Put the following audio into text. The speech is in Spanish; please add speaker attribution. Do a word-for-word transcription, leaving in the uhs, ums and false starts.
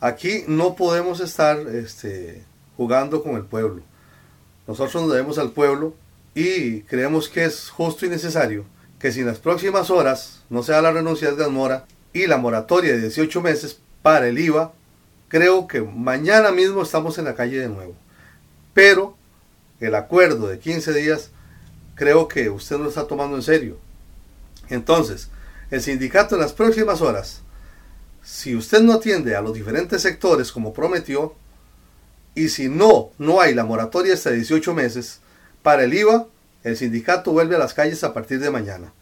Speaker 1: Aquí no podemos estar este, jugando con el pueblo. Nosotros nos debemos al pueblo y creemos que es justo y necesario que si en las próximas horas no se da la renuncia de Mora y la moratoria de dieciocho meses para el I V A, creo que mañana mismo estamos en la calle de nuevo. Pero el acuerdo de quince días, creo que usted no lo está tomando en serio. Entonces, el sindicato en las próximas horas, si usted no atiende a los diferentes sectores como prometió, y si no, no hay la moratoria hasta dieciocho meses para el I V A, el sindicato vuelve a las calles a partir de mañana.